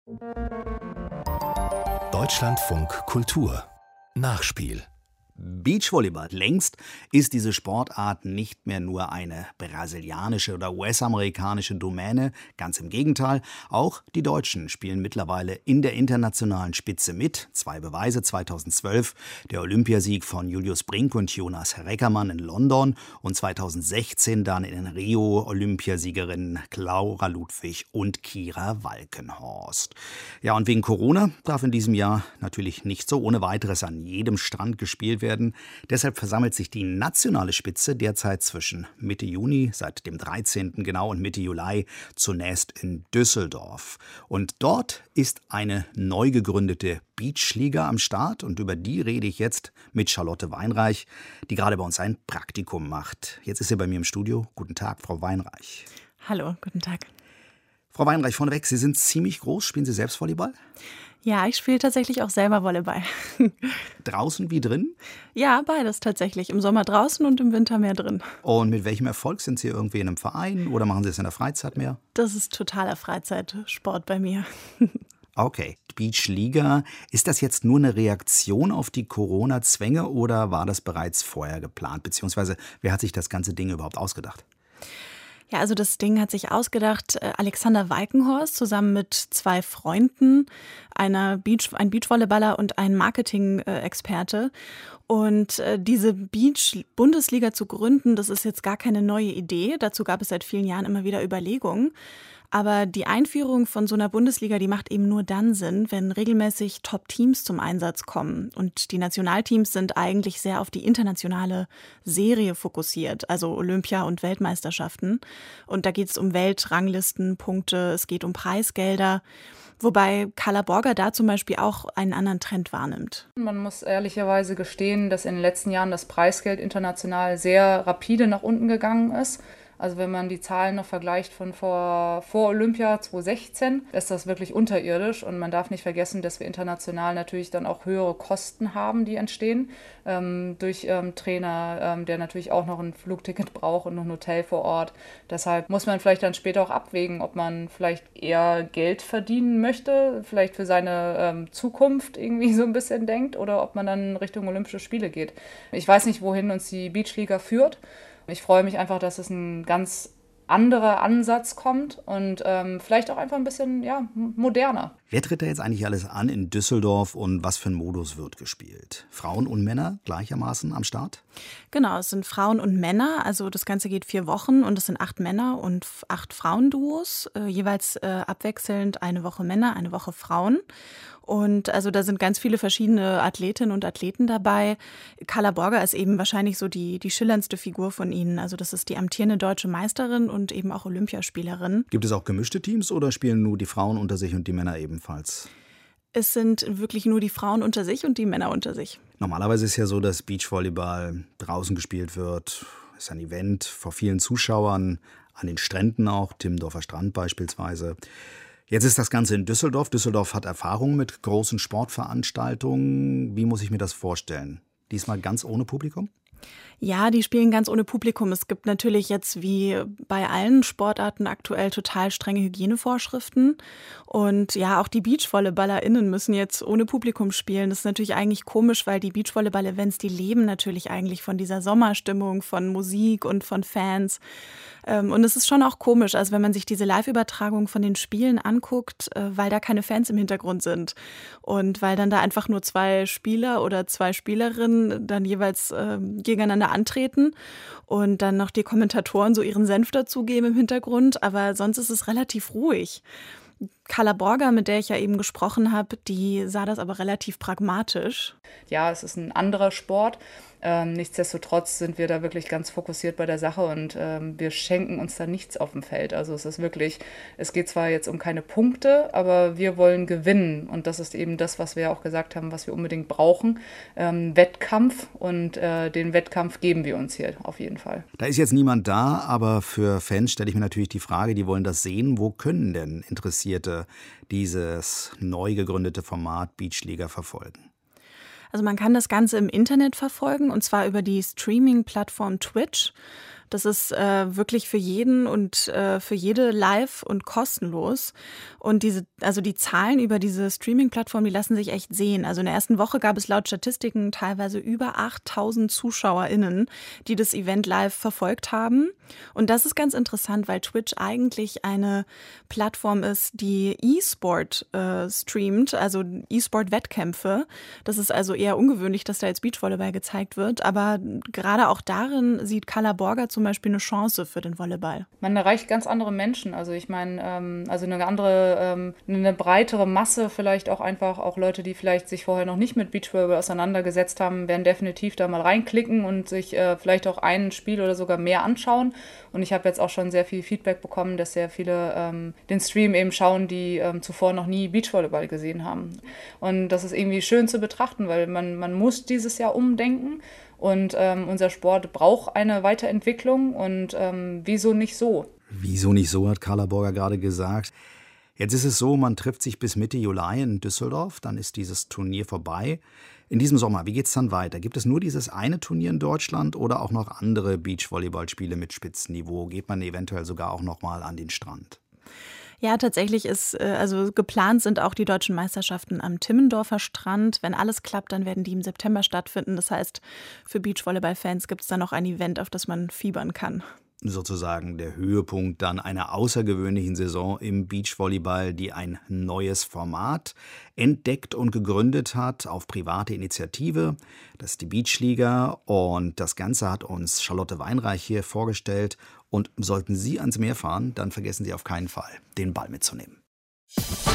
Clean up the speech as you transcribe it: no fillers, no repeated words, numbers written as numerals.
Deutschlandfunk Kultur Nachspiel. Beachvolleyball. Längst ist diese Sportart nicht mehr nur eine brasilianische oder US-amerikanische Domäne. Ganz im Gegenteil. Auch die Deutschen spielen mittlerweile in der internationalen Spitze mit. 2 Beweise: 2012 der Olympiasieg von Julius Brink und Jonas Reckermann in London und 2016 dann in Rio Olympiasiegerinnen Laura Ludwig und Kira Walkenhorst. Ja, und wegen Corona darf in diesem Jahr natürlich nicht so ohne weiteres an jedem Strand gespielt werden. Deshalb versammelt sich die nationale Spitze derzeit zwischen Mitte Juni, seit dem 13. genau, und Mitte Juli zunächst in Düsseldorf. Und dort ist eine neu gegründete Beachliga am Start und über die rede ich jetzt mit Charlotte Weinreich, die gerade bei uns ein Praktikum macht. Jetzt ist sie bei mir im Studio. Guten Tag, Frau Weinreich. Hallo, guten Tag. Frau Weinreich, vorneweg, Sie sind ziemlich groß. Spielen Sie selbst Volleyball? Ja, ich spiele tatsächlich auch selber Volleyball. Draußen wie drin? Ja, beides tatsächlich. Im Sommer draußen und im Winter mehr drin. Und mit welchem Erfolg? Sind Sie irgendwie in einem Verein oder machen Sie es in der Freizeit mehr? Das ist totaler Freizeitsport bei mir. Okay, Beachliga. Ist das jetzt nur eine Reaktion auf die Corona-Zwänge oder war das bereits vorher geplant? Beziehungsweise, wer hat sich das ganze Ding überhaupt ausgedacht? Ja, also das Ding hat sich ausgedacht Alexander Walkenhorst zusammen mit 2 Freunden, ein Beachvolleyballer und ein Marketing-Experte. Und diese Beach-Bundesliga zu gründen, das ist jetzt gar keine neue Idee. Dazu gab es seit vielen Jahren immer wieder Überlegungen. Aber die Einführung von so einer Bundesliga, die macht eben nur dann Sinn, wenn regelmäßig Top-Teams zum Einsatz kommen. Und die Nationalteams sind eigentlich sehr auf die internationale Serie fokussiert, also Olympia- und Weltmeisterschaften. Und da geht es um Weltranglisten, Punkte, es geht um Preisgelder. Wobei Carla Borger da zum Beispiel auch einen anderen Trend wahrnimmt. Man muss ehrlicherweise gestehen, dass in den letzten Jahren das Preisgeld international sehr rapide nach unten gegangen ist. Also wenn man die Zahlen noch vergleicht von vor Olympia 2016, ist das wirklich unterirdisch. Und man darf nicht vergessen, dass wir international natürlich dann auch höhere Kosten haben, die entstehen. Durch Trainer, der natürlich auch noch ein Flugticket braucht und noch ein Hotel vor Ort. Deshalb muss man vielleicht dann später auch abwägen, ob man vielleicht eher Geld verdienen möchte, vielleicht für seine Zukunft irgendwie so ein bisschen denkt, oder ob man dann Richtung Olympische Spiele geht. Ich weiß nicht, wohin uns die Beachliga führt. Ich freue mich einfach, dass es ein ganz anderer Ansatz kommt und vielleicht auch einfach ein bisschen moderner. Wer tritt da jetzt eigentlich alles an in Düsseldorf und was für ein Modus wird gespielt? Frauen und Männer gleichermaßen am Start? Genau, es sind Frauen und Männer. Also das Ganze geht 4 Wochen und es sind 8 Männer und 8 Frauenduos. Jeweils abwechselnd eine Woche Männer, eine Woche Frauen. Und also da sind ganz viele verschiedene Athletinnen und Athleten dabei. Carla Borger ist eben wahrscheinlich so die schillerndste Figur von ihnen. Also das ist die amtierende deutsche Meisterin und eben auch Olympiaspielerin. Gibt es auch gemischte Teams oder spielen nur die Frauen unter sich und die Männer ebenfalls? Es sind wirklich nur die Frauen unter sich und die Männer unter sich. Normalerweise ist ja so, dass Beachvolleyball draußen gespielt wird. Ist ein Event vor vielen Zuschauern, an den Stränden auch, Timmendorfer Strand beispielsweise. Jetzt ist das Ganze in Düsseldorf. Düsseldorf hat Erfahrung mit großen Sportveranstaltungen. Wie muss ich mir das vorstellen? Diesmal ganz ohne Publikum? Ja, die spielen ganz ohne Publikum. Es gibt natürlich jetzt wie bei allen Sportarten aktuell total strenge Hygienevorschriften. Und ja, auch die BeachvolleyballerInnen müssen jetzt ohne Publikum spielen. Das ist natürlich eigentlich komisch, weil die Beachvolleyball-Events, die leben natürlich eigentlich von dieser Sommerstimmung, von Musik und von Fans. Und es ist schon auch komisch, also wenn man sich diese Live-Übertragung von den Spielen anguckt, weil da keine Fans im Hintergrund sind. Und weil dann da einfach nur 2 Spieler oder 2 Spielerinnen dann jeweils gegeneinander antreten und dann noch die Kommentatoren so ihren Senf dazugeben im Hintergrund. Aber sonst ist es relativ ruhig. Carla Borger, mit der ich ja eben gesprochen habe, die sah das aber relativ pragmatisch. Ja, es ist ein anderer Sport. Nichtsdestotrotz sind wir da wirklich ganz fokussiert bei der Sache und wir schenken uns da nichts auf dem Feld. Also es ist wirklich, es geht zwar jetzt um keine Punkte, aber wir wollen gewinnen und das ist eben das, was wir auch gesagt haben, was wir unbedingt brauchen. Wettkampf und den Wettkampf geben wir uns hier auf jeden Fall. Da ist jetzt niemand da, aber für Fans stelle ich mir natürlich die Frage, die wollen das sehen. Wo können denn Interessierte dieses neu gegründete Format Beachliga verfolgen? Also man kann das Ganze im Internet verfolgen und zwar über die Streaming-Plattform Twitch. Das ist wirklich für jeden und für jede live und kostenlos. Und die Zahlen über diese Streaming-Plattform, die lassen sich echt sehen. Also in der ersten Woche gab es laut Statistiken teilweise über 8.000 ZuschauerInnen, die das Event live verfolgt haben. Und das ist ganz interessant, weil Twitch eigentlich eine Plattform ist, die E-Sport streamt, also E-Sport-Wettkämpfe. Das ist also eher ungewöhnlich, dass da jetzt Beachvolleyball gezeigt wird. Aber gerade auch darin sieht Carla Borger zum Beispiel eine Chance für den Volleyball. Man erreicht ganz andere Menschen. Also ich meine, also eine breitere Masse, vielleicht auch einfach auch Leute, die vielleicht sich vorher noch nicht mit Beachvolleyball auseinandergesetzt haben, werden definitiv da mal reinklicken und sich vielleicht auch ein Spiel oder sogar mehr anschauen. Und ich habe jetzt auch schon sehr viel Feedback bekommen, dass sehr viele den Stream eben schauen, die zuvor noch nie Beachvolleyball gesehen haben. Und das ist irgendwie schön zu betrachten, weil man muss dieses Jahr umdenken. Und unser Sport braucht eine Weiterentwicklung und wieso nicht so? Wieso nicht so, hat Carla Borger gerade gesagt. Jetzt ist es so, man trifft sich bis Mitte Juli in Düsseldorf, dann ist dieses Turnier vorbei. In diesem Sommer, wie geht es dann weiter? Gibt es nur dieses eine Turnier in Deutschland oder auch noch andere Beachvolleyballspiele mit Spitzenniveau? Geht man eventuell sogar auch noch mal an den Strand? Ja, tatsächlich also geplant sind auch die deutschen Meisterschaften am Timmendorfer Strand. Wenn alles klappt, dann werden die im September stattfinden. Das heißt, für Beachvolleyball-Fans gibt es dann noch ein Event, auf das man fiebern kann. Sozusagen der Höhepunkt dann einer außergewöhnlichen Saison im Beachvolleyball, die ein neues Format entdeckt und gegründet hat auf private Initiative. Das ist die Beachliga und das Ganze hat uns Charlotte Weinreich hier vorgestellt. Und sollten Sie ans Meer fahren, dann vergessen Sie auf keinen Fall, den Ball mitzunehmen.